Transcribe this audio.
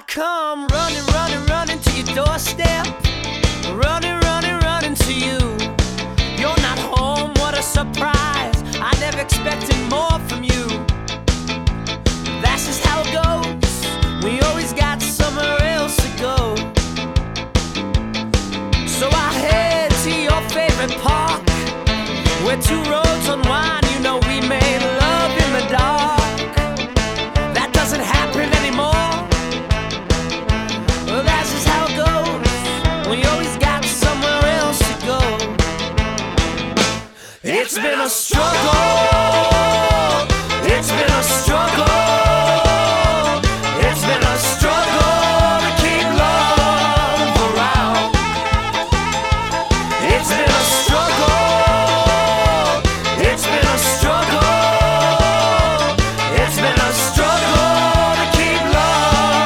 come running, running, running to your doorstep. Running, running, running to you. You're not home, what a surprise. I never expected more from you. That's just how it goes.